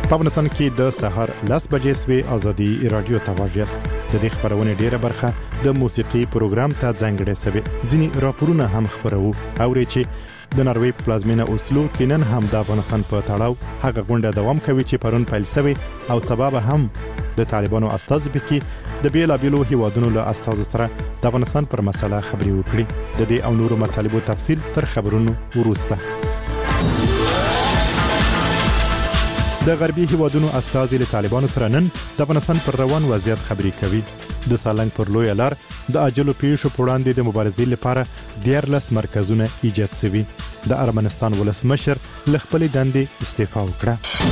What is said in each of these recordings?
په افغانستان کې د سحر 10 بجې سوي ازادي رادیو ته واجست د دې خبرونه ډیره برخه د موسیقي پروګرام ته ځانګړې سوي ځینی راپورونه هم خبرو او چې د ناروې پلازمینه اوسلو کې نن هم د افغانستان په تړاو هغه غونډه دوام کوي چې پرون پیل شوی او سبب هم د طالبانو استاذ پکې د بیلابیلو هیوادونو له استاذ سره د افغانستان پر مسله خبري وکړي د دې او نورو مطالبو تفصیل تر خبرونو وروسته د غربي هیوادونو استاذ له طالبانو سره نن د افغانستان پر روان وضعیت خبري کوي د سالنګ پر لوی لار د اجلو پیښو په وړاندې د مبارزې لپاره 14 مرکزونه ایجاد شوي د ارمنستان ولسمشر له خپل دندې استعفا وکړه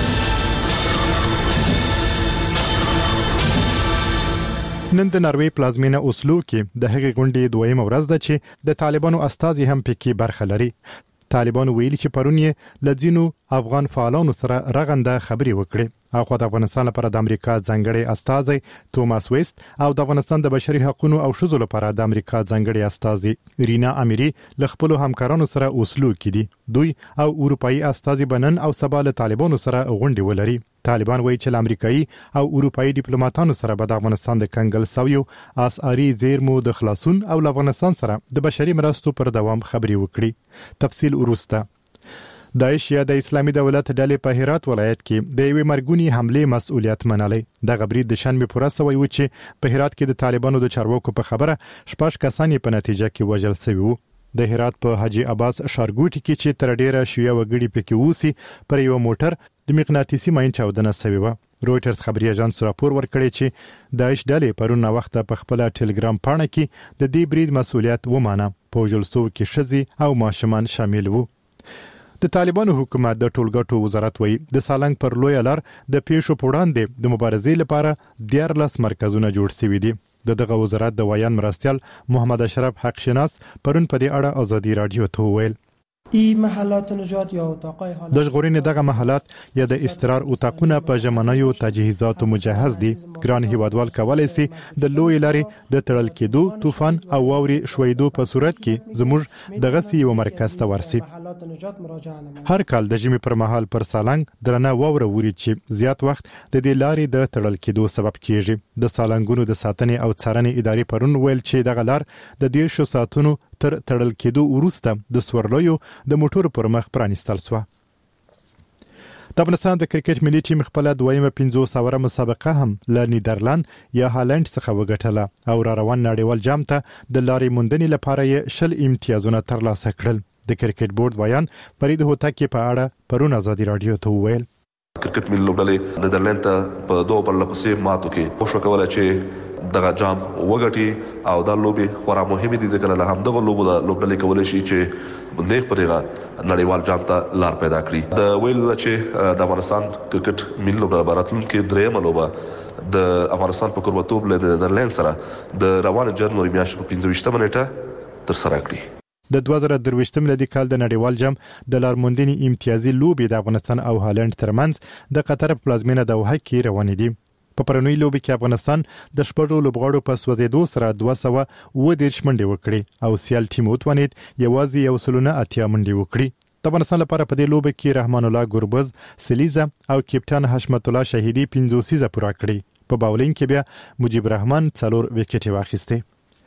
نن د ناروې پلازمینه اوسلو کې د هغې غونډې دویمه ورځ ده چې د طالبانو استاذ هم پکې برخه لري طالبانو ویلي چې پرون یې لځینو افغان فعالانو سره رغنده خبري وکړي او خو د افغانستان لپاره د امریکا ځانګړي استاذ توماس ویست او د افغانستان د بشري حقوقو او شذو لپاره د امریکا ځانګړي استاذ رینا اميري له خپل همکارانو سره اوسلو کې دي دوی او اروپאי استاذ بنن او سبا له طالبانو سره غونډه ولري طالبان وایي چې امریکایي او اروپאי ډیپلوماټانو سره به د افغانستان د کنګل سویو اسعاري زیرمو د خلاصون او افغانستان سره د بشري مرستو پر دوام خبري وکړي تفصیل ورسته داعش یا د اسلامي دولت ډلې په هرات ولایت کې د یوې مرګونی حمله مسؤلیت منلې د غبرید د شنبه پورسته وایي چې په هرات کې د طالبانو د چارواکو په خبره شپږ کسان په نتیجه کې وژل شوي وو د هرات په حاجی عباس شارګوټي کې چې تر ډیره شیعه وګړي پکې ووسی پر یو موټر د مغناطیسي ماین چاودنه شوی و رويټرز خبري اژانس راپور ورکړی چې داعش ډلې پرون وخت په خپل ټلګرام پاڼه کې د دې برید مسؤلیت ومانه په جلسو کې شذي او ماشومان شامل وو د طالبانو حکومت د ټولګټو وزارت وایي د سالنګ پر لوی لار د پیښو په وړاندې د مبارزې لپاره 14 مرکزونه جوړ شوي دي دغه وزارت د ویان مرستيال محمد اشرف حق شناس پرون په دې اړه ازادي رادیو ته ویل این محلات نجات یا اتاقای حالت د ژغورنې دغه محلات یا د استقرار اتاقونه په ژمنیو تجهیزاتو مجهز دي ګران هیوادوال کولای شي د لوی لارې د تړل کېدو طوفان او واوري شویدو په صورت کې زموږ دغه یو مرکز ته ورسي هر کال د ژمي پر مهال پر سالنګ درنه واوره ووري چې زیات وخت د دې لارې د تړل کېدو سبب کیږي د سالنګونو د ساتنې او څارنې ادارې پرون ویل چې دغه لار د 10 ساعتونو تر تړل کېدو وروسته د سورلیو د موټر پر مخ پرانیستل شو د افغانستان د کرکټ ملي ټیم خپل دویمه 500 مسابقه هم له نیدرلند یا هالند څخه وګټله او را روان نړیوال جام ته د لارې موندنې لپاره یې 10 امتیازونه ترلاسه کړل د کرکټ بورډ ویان فرید هوتکی په اړه پرون ازادي رادیو ته ویل کرکټ ملي لوبډلې نیدرلند ته په 2 پرلپسې ماتو کې کوشش وکړه چې دغه جام وګټي او دا لوبي خورا مهمه دي ځکه له همدغه لوبډلې کولای شي چې نیک پرېغه نړیوال جام ته لار پیدا کړي د ویل چې د افغانستان کرکټ ملي لوبډله براتلونکو درېمه لوبه د افغانستان په قربتوب له نیدرلند سره د روان جنوري میاشتې په 25 نیټه تر سره کړي د 2023 ملي کال د نړیوال جام د لارموندنې امتیازي لوبي د افغانستان او هالند ترمنځ د قطر پلازمینه دوحه کې روان دي په پرونی لوبي کې افغانستان د شپږو لوبغاړو په سوځېدو سره 210 منډې وکړي او سیال ټیم وتوانید یوازې 180 منډې وکړي د افغانستان لپاره په دې لوبي کې رحمان الله ګوربز سلیزه او کپټان حشمت الله شهیدی 50 سیزه پوره کړي په باولینګ کې بیا مجيب رحمان 4 وکټ واخیسته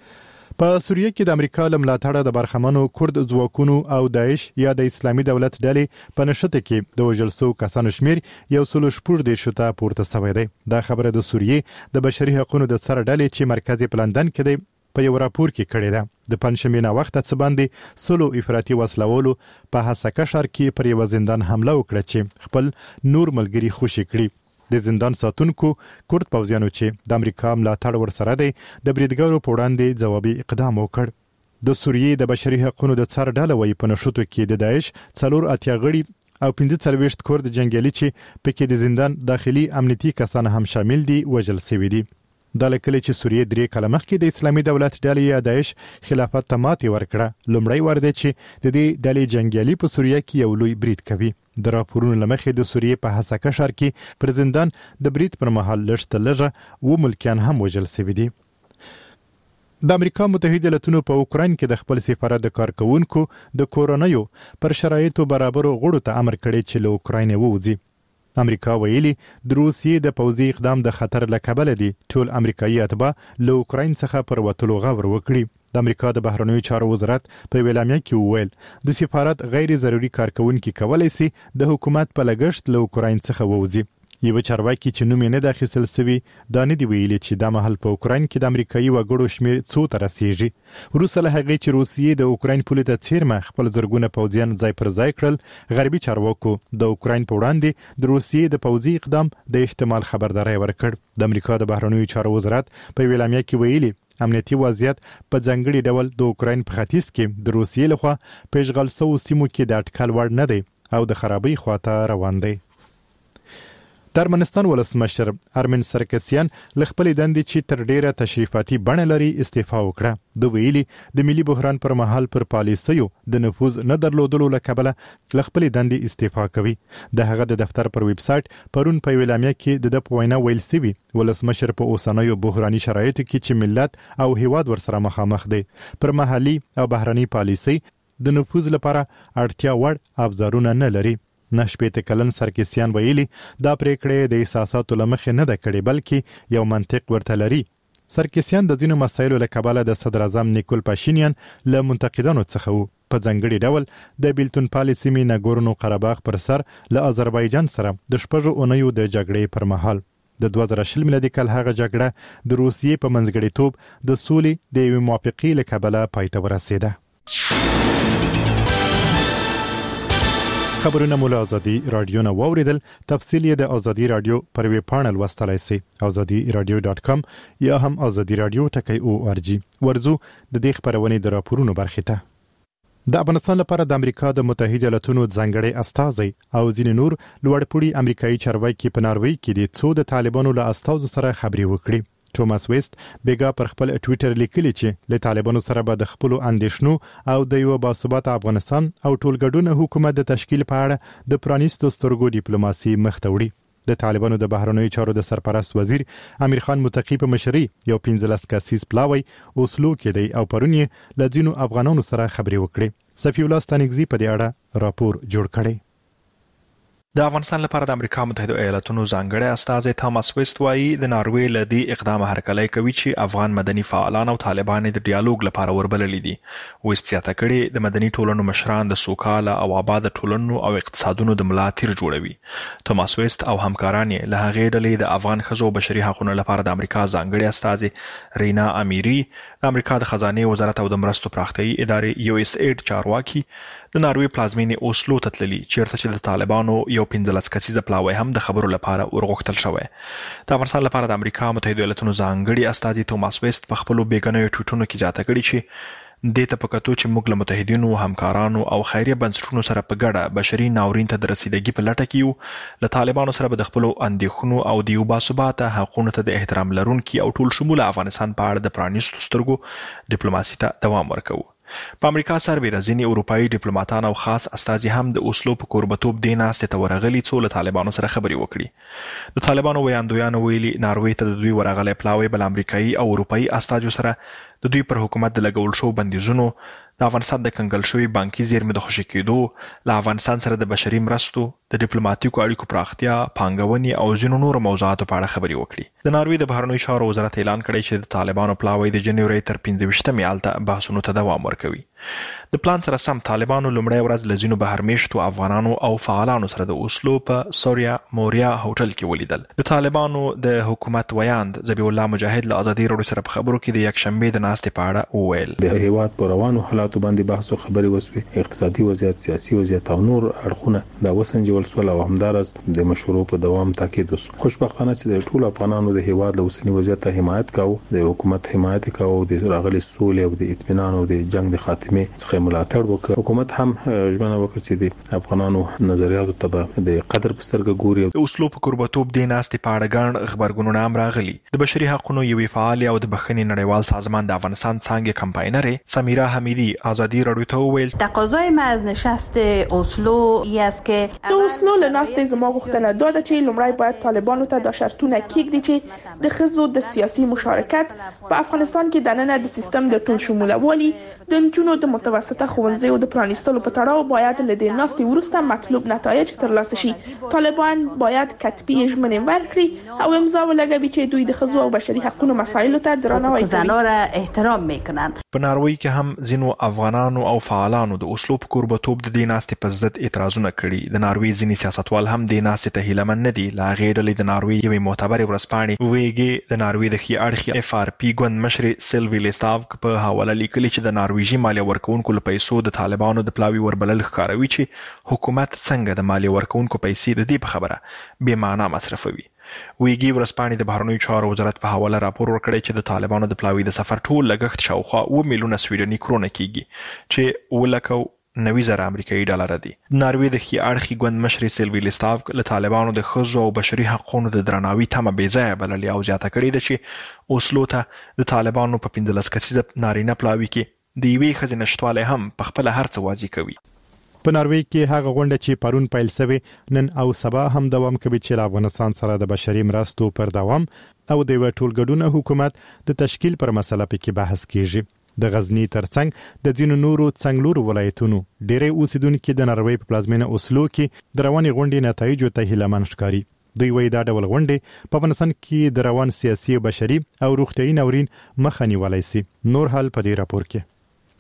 په سوریه کې د امریکا لملاتړه د برخمنو کورد ځواکونو او داعش یا د اسلامي دولت ډلې په نشته کې د وژلسو کسانو شمیر یو سلو شپور د شته پورته شوی دی دا خبره د سوریه د بشري حقوقو د سر ډلې چې مرکزی په لندن کې دی په یو راپور کې کړی ده د پنځمې نه وخت څخه باندې سلو افراطي وسلوالو په هسکه شهر کې پر یو زندان حمله وکړه چې خپل نور ملګری خوشي کړي د زندان ساتونکو کورد پوځیانو چې د امریکا ملاتړ ورسره دی د بریدګرو په وړاندې ځوابي اقدام وکړ د سوریه د بشري حقوقو د څار ډله وایي په نشوتو کې د داعش 4 غړي او 15 کورد جنگیالي چې پکې د زندان داخلي امنیتي کسان هم شامل دي وژل شوي دي د لکه چې سوریه 3 کال مخکې د اسلامي دولت ډلې یا داعش خلافت ته ماتې ورکړه لومړی ورده چې د دې ډلې جنگیالي په سوریه کې یو لوی برید کوي د راپورونو لمخې د سوریه په هسکه شهر کې پر زندان د برید پر مهال لږه و ملکیان هم وژل شوي دي د امریکا متحده ایالاتونو په اوکراین کې د خپل سفارت د کارکونکو د کورونایو پر شرایطو برابرو غړو ته امر کړی چې له اوکراین ووځي امریکا ویلي د روسیې د پوځي اقدام د خطر له کبله دي ټول امریکایي اتباع له اوکراین څخه پر وتلو غور وکړي. د امریکا د بهرنیو چارو وزارت په ویلامیا کې وویل د سفارت غیر ضروري کارکونکي کولای شي د حکومت په لګښت له اوکراین څخه ووځي. یو چارواکي چې نوم یې نه داخل سوي دا نه دی ویلي چې د مهال په اوکراین کې د امریکایي وګړو شمیر څو ته رسیږي. وروسته له هغې چې روسیې د اوکراین پولې ته څیرمه خپل زرګونه پوځیان ځای پر ځای کړل، غربي چارواکو د اوکراین په وړاندې د روسیې د پوځي اقدام د احتمال خبرداري ورکړ. د امریکا د بهرنیو چارو وزارت په ویلامیا کې ویلي امنیتي وضعیت په ځانګړي ډول د اوکراین په ختیځ کې د روسیې لخوا په اشغال شویو سیمو کې د اټکل وړ نه دی او د خرابۍ خواته روان دی. د ارمنستان ولسمشر ارمن سرکسیان له خپلې دندې چې تر ډیره تشریفاتي بڼه لري استعفا وکړه. د ویلي د ملي بحران پر مهال پر پالیسیو د نفوذ نه درلودلو له کبله له خپلې دندې استعفا کوي. د هغه د دفتر پر ویب سایټ پرون په ویلامیا کې د په وینا ویل سوي ولسمشر په اوسنیو بحراني شرایطو کې چې ملت او هیواد ورسره مخامخ دي پر محلي او بهرني پالیسي د نفوذ لپاره اړتیا وړ ابزارونه نه لري. نشپېته کلن سرکسیان ویلي دا پریکړه د احساساتو لمخې نه ده کړې بلکې یو منطق ورته لري. سرکسیان د ځینو مسایلو له کبله د صدر اعظم نیکول پاشینیان له منتقدانو څخه وو. په ځانګړي ډول د بیلتون پالیسي می ناګورنو قرهباغ پر سر له آذربایجان سره د شپږو اونیو د جګړې پر مهال د 2020 میلادي کال هغه جګړه د روسیې په منځګړیتوب د سولې د یوې موافقې له کبله پای ته ورسېده. خبرونه مو له ازادي رادیو نه واوریدل. تفصیل یې د ازادي رادیو پر ویب پاڼل لوستلای شئ azadiradio.com یا هم azadiradio.org. ورځو د دې خبرونې د راپورونو برخې ته. د افغانستان لپاره د امریکا د متحده ایالاتونو ځانګړی استازی او ځینې نور لوړپوړي امریکایي چارواکي په ناروی کې د څو د طالبانو له استازو سره خبرې وکړي. توماس ویست بیګا پر خپل ټوئیټر لیکلی چې له طالبانو سره به د خپل اندیشنو او د یو باثباته افغانستان او ټولګډونه حکومت د تشکیل په اړه د پرانیستو سترګو ډیپلوماسي مخ ته وړي. د طالبانو د بهرنیو چارو د سرپرست وزیر امیر خان متقی په مشرۍ یو 15 کسیز پلاوی اوسلو کې دی او پرون یې له ځینو افغانانو سره خبرې وکړي. صفی الله ستانګزی په دې اړه راپور جوړ کړی. د افغانستان لپاره د امریکا متحده ایالاتونو ځانګړی استازی توماس ویست وایي د ناروی له دې اقدام هرکلی کوي چې افغان مدني فعالان او طالبان د ډیالوګ لپاره وربللي دي. ویست زیاته کړې د مدني ټولنو مشران د سوکاله او آباد ټولنو او اقتصادونو د ملا تیر جوړوي. توماس ویست او همکاران یې له هغې ډلې د افغان ښځو بشري حقوقو لپاره د امریکا ځانګړي استازی رینا امیری، د امریکا د خزانه وزارت او د مرستو پراختیايي ادارې USAID چارواکي د ناروی پلازمینې اوسلو ته تللي چیرته چې د طالبانو یو 15 کسیزه پلاوی هم د خبرو لپاره ورغوښتل شوی. د افغانستان لپاره د امریکا متحده ایالاتونو ځانګړي استازي توماس ویست په خپلو بیګنیو ټویټونو کې زیاته کړې چې دې ته په کتو چې موږ له متحدینو همکارانو او خیریه بنسټونو سره په ګډه بشري ناورین ته د رسیدګۍ په لټه کې یو، له طالبانو سره به د خپلو اندېښنو او د یو باثباته حقونو ته د احترام لرونکي او ټول شموله افغانستان په اړه د پرانیستو سترګو ډیپلوماسي ته دوام ورکوو. په امریکا سربېره ځینې اروپایي ډیپلوماتان او خاص استازي هم د اوسلو په کوربتوب دې ناستې ته ورغلي څو له طالبانو سره خبرې وکړي. د طالبانو ویاندویانو ویلي ناروی ته د دوی ورغلی پلاوی بل امریکایي او اروپایي استازو سره د دوی پر حکومت د لګول شو بندیزونو، د افغانستان د کنګل شوی بانکي زیرمې د خوشي کېدو، له افغانستان سره د بشري مرستو، د ډیپلوماټیکو اړیکو پراختیا، پانګونې او ځینو نورو موضوعاتو په اړه خبرې وکړي. د ناروی د بهرنیو چارو وزارت اعلان کړی چې د طالبانو پلاوی د جنوري تر 15 میاشتې بحثونو ته دوام ورکوي. د پلان سره سم طالبانو لومړی ورځ له ځینو بهرمېشتو افغانانو او فعالانو سره د اوسلو په سوریا موریا هوټل کې ولیدل. د طالبانو د حکومت ویاند ذبیح الله مجاهد له ازادي راډیو سره په خبرو کې د یکشنبې د ناستې په اړه وویل. د هیواد پر روانو حالاتو باندې بحث او خبرې وسوي، اقتصادي وضعیت، سیاسي وضعیت او نور اړخونه دا وسنجول شول او همدارس د مشورو په دوام تاکید وسو. خوشبختانه چې د ټول افغانانو د هیواد له اوسنی وضعیت ته حمایت کاوه، د حکومت حمایت کاوه، د راغلي سولې او د اطمینان او د جنگ د خاتمه څخه ملاتړ وکړ. حکومت هم ژمنه وکړه چې د افغانانو نظریاتو ته د قدر په سترګه ګوري. د اوسلو په کوربتوب د ناستې په اړه ګڼ خبرګونونه هم راغلي. د بشري حقوقو یوې فعال او د بخښنې نړیوال سازمان د افغانستان څانګې کمپاینر سمیرا حمیدی ازادي رادیو ته وویل تقاضای ما از نشست اسلو است که د اسلو له ناستې زما غوښتنه دا ده چې لومړی باید طالبانو ته دا شرطونه کېږدي چې د ښځو د سیاسي مشارکت په افغانستان کې دننه د سیستم د ټول شمولوالي د نجونو د متوسطه ښوونځیو د پرانیستلو په تړاو باید له دې ناستې وروسته مطلوب نتایج ترلاسه شي. طالبان باید کتبي ژمنې ورکړي او امضا ولګوي چې دوی د ښځو او بشري حقوقو مسایلو ته درناوی کوي. زنان را احترام میکنن. په ناروی کې هم ځینو افغانانو او فعالانو د اسلو په کوربتوب د دې ناستې په ضد اعتراضونه کړي. د ناروی ځینې سیاستوال هم د ناستې ته هیلمن نه دي. لا غیر له د ناروی یوې معتبرې ورځپاڼې ویګي د ناروی د ښي اړخي FRP ګوند مشر سیلوي لیستاف په حواله لیکلي چې د نارویجي مالیه ورکونکو له پیسو د طالبانو د پلاوي وربلل ښکاروي چې حکومت څنګه د مالیه ورکونکو پیسې د دې په خبره بې معنا مصرفوي. ویګي ورځپاڼې د بهرنیو چارو وزارت په حواله راپور ورکړی چې د طالبانو د پلاوي د سفر ټول لګښت شاوخوا 2 میلیونه سویډني کرونه کیږي چې 1,90,000 امریکایي ډالر دي. ناروی د ښي اړخي ګوند مشر سیلوي لیستاف له طالبانو د ښځو او بشري حقوقو د درناوي تمه بې ځایه بللې او زیاته کړې ده چې اوسلو ته د طالبانو په 15 کسیزه نارینه پلاوي کې د یوې ښځې نشتوالی هم په خپله هر څه واضح کوي. په ناروی کې هغه غونډه چې پرون پیل شوه نن او سبا هم دوام کوي چې افغانستان سره د بشري مرستو پر دوام او د ټولګډونه حکومت د تشکیل پر مسله کې بحث کیږي. د غزنی ترڅنګ د ځینو نورو څنګلورو ولایتونو ډېری اوسیدونکو د ناروی په پلازمینه اوسلو کې د رواني غونډې نتایجو ته هیلمن ښکاري. دوی وایي دا ډول غونډې په افغانستان کې د روان سیاسي او بشري او روغتیايي ناورین مخه نیولای شي. نور حال په دې راپور کې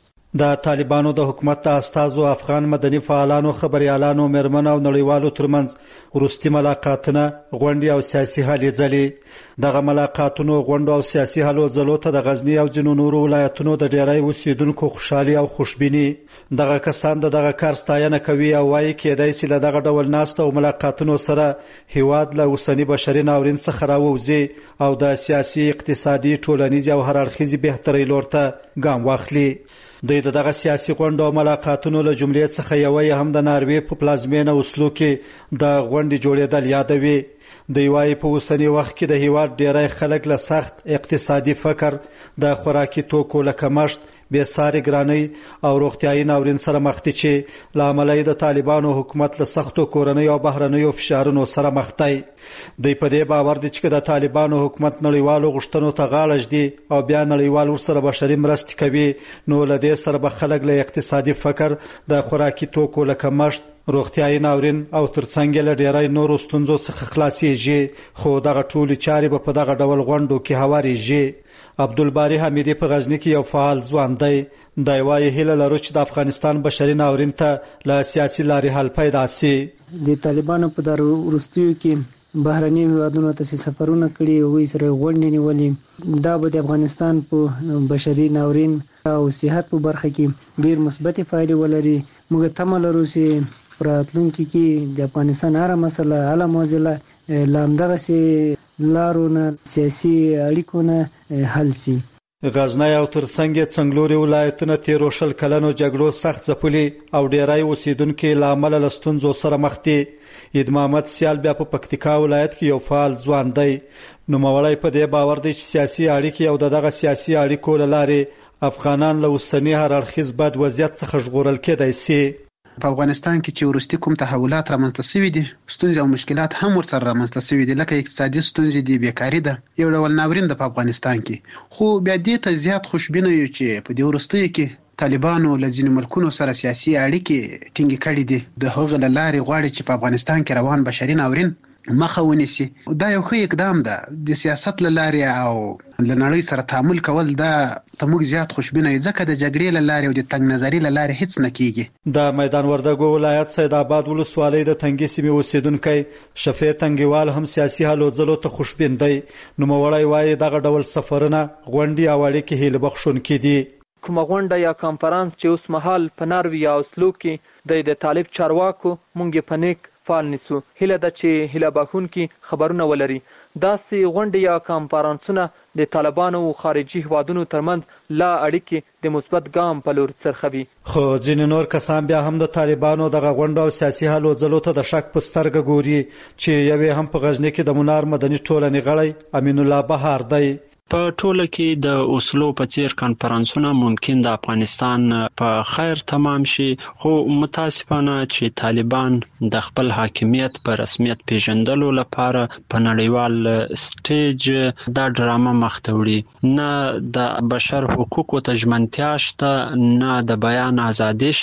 د طالبانو د حکومت استازو افغان مدني فعالانو خبريالانو مرمنو او نړیوالو ترمنځ وروستي ملاقاتونه غونډې او سیاسي هلې ځلې دغه ملاقاتونو غونډو او سیاسي هلو ځلو ته د غزنی او جنو نورو ولایتونو د ډیری اوسیدونکو خوشحالي او خوشبینی دغه کسان دغه کار ستاینه کوي او وايي کېدای شي له دغه ډول ناست او ملاقاتونو سره هیواد له اوسنی بشري ناورین څخه راووځي او د سیاسي اقتصادي ټولنیز او هر اړخیزي بهتري لور ته ګام واخلي. دغه سیاسي غونډو او ملاقاتونو له جملې څخه یو هم د ناروی په پلازمینه اوسلو کې د غونډې جوړېدل یادوي. د وايي په اوسنی وخت کې د هیواد ډیری خلک له سخت اقتصادي فقر د خوراکي توکو له کمښت بې ساري ګرانۍ او روغتیايي ناورین سره مخ دي چې له امله د طالبانو حکومت له سختو کورنۍ او بهرنیو فشارونو سره مخ دی. دوی په دې باور دي چې د طالبانو حکومت نړیوالو غوښتنو ته غاړه ږدي او بیا نړیوال ورسره بشري مرستې کوي نو له دې سره به خلک له اقتصادي فقر د خوراکي توکو له کمښت روغتیايي ناورین او ترڅنګ له ډیری نورو ستونزو څخه خلاصيږي. خو دغه ټولې چارې به په دغه ډول غونډو کې هواريږي. عبدالباری حمیدی په غزنی کې یو فعال ځوان دی. د وايي هله لرو چې د افغانستان بشري ناورین ته له سیاسي لارې حل پیدا شي. د طالبانو په دارو ورستیو کې بهرني هیوادونو ته سفرونه کړي او سره غونډې نیولې. دا به د افغانستان په بشري ناورین او صحت په برخه کې ډیر مثبت فایده ولري. موږ تمه لرو چې راتلونکي کې د افغانستان هر مسله حل موزله لامدغه سي لارونه سیاسي اړیکو نه حل شي. غزنی او ترڅنګ څنګلوري ولایتونه تیرو شل کلنو جګړو سخت ځپلي او ډیری اوسیدونکو له امله له ستونزو سره مخ دي. عید محمد سیال بیا په پکتیکا ولایت کې یو فعال ځوان دی. نوموړی په دې باور دی چې سیاسي اړیکې او دغه سیاسي اړیکو له لارې افغانان له اوسني هر اړخیز بد وضعیت څخه ژغورل کېدای شي. په افغانستان کې چې ورستي کوم تحولات رامنځته شوي دي ستونزې او مشکلات هم ورسره رامنځته شوي دي لکه اقتصادي ستونزې دي بیکاري ده یو ډول ناورین ده په افغانستان کې. خو بیا دې ته زیات خوشبینه یو چې په دې وروستیو کې طالبانو له ځینو ملکونو سره سیاسي اړیکې ټینګې کړې دي. د هغه له لارې غواړي چې په افغانستان کې روان بشري ناورین مخه ونیسي. دا یو ښه اقدام ده. د سیاست له لارې او له نړۍ سره تعامل کول دا ته موږ زیات خوشبینه یو ځکه د جګړې له لارې او د تنګ نظري له لارې هیڅ نه کیږي. د میدان وردګو ولایت سید آباد ولسوالۍ د تنګي سیمې اوسیدونکو شفیع تنګیوال هم سیاسي هلو ځلو ته خوشبین دی. نوموړی وايي دغه ډول سفرونه غونډې او اړیکې هیله بخښونکي دي. کومه غونډه یا کانفرنس چې اوس مهال په ناروی یا اوسلو کې د طالب چارواکو مونږ په نیک فعال نیسو. هیله ده چې هیله بخښونکي خبرونه ولري. داسې غونډې یا کانفرنسونه د طالبانو او خارجي هیوادونو ترمنځ لا اړیکې د مثبت ګام په لور څرخوي. خو ځینې نور کسان بیا هم د طالبانو دغه غونډو او سیاسي هلو ځلو ته د شک په سترګه ګوري چې یوې هم په غزنی کې د منار مدني ټولنې غړی امین الله بهار دی. په ټوله کې د اوسلو په څیر کانفرنسونه ممکن د افغانستان په خیر تمام شي، خو متاسفانه چې طالبان د خپل حاکمیت په رسمیت پیژندلو لپاره په نړیوال سټیج دا ډرامه مخته وړي. نه د بشر حقوقو ته ژمنتیا شته، نه د بیان ازادي